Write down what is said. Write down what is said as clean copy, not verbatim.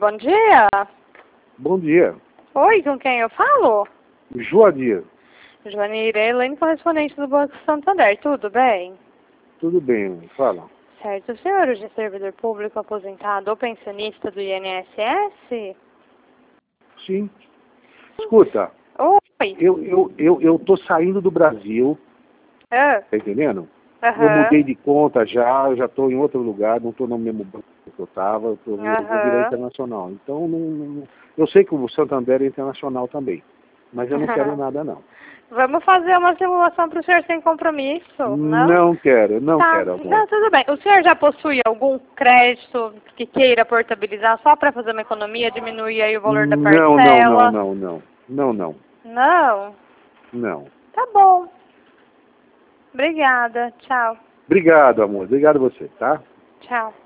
bom dia. Bom dia. Oi, com quem eu falo? Joanir. Joanir, Elaine, correspondente do Banco Santander. Tudo bem? Tudo bem, fala. Certo. O senhor é servidor público aposentado ou pensionista do INSS? Sim. Escuta, Oi. eu tô saindo do Brasil, Ah. tá entendendo? Aham. Eu mudei de conta já tô em outro lugar, não tô no mesmo banco que eu tava, eu vou virar internacional. Então, eu sei que o Santander é internacional também, mas eu não quero nada não. Vamos fazer uma simulação para o senhor sem compromisso, não? Não quero, Tá, amor. não, tudo bem. O senhor já possui algum crédito que queira portabilizar só para fazer uma economia, diminuir aí o valor da parcela? Não. Não? Tá bom. Obrigada. Tchau. Obrigado, amor. Obrigado a você, tá? Tchau.